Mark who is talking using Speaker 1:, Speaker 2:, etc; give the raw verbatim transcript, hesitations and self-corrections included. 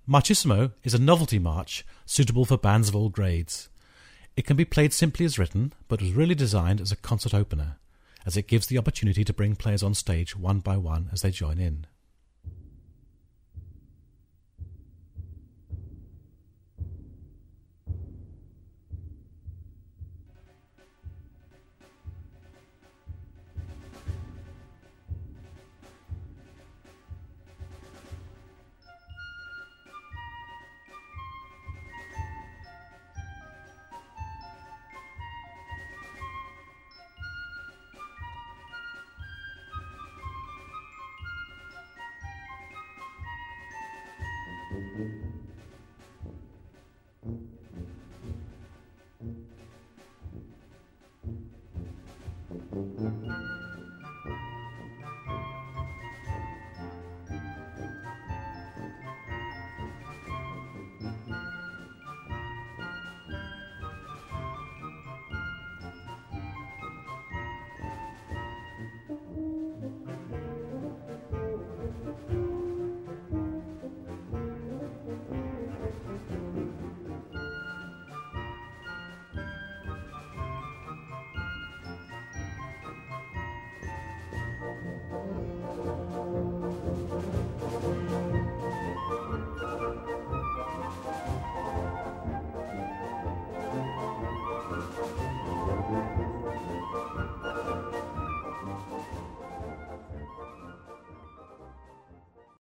Speaker 1: Marchissimo is a novelty march suitable for bands of all grades. It can be played simply as written, but was really designed as a concert opener, as it gives the opportunity to bring players on stage one by one as they join in.
Speaker 2: Thank you.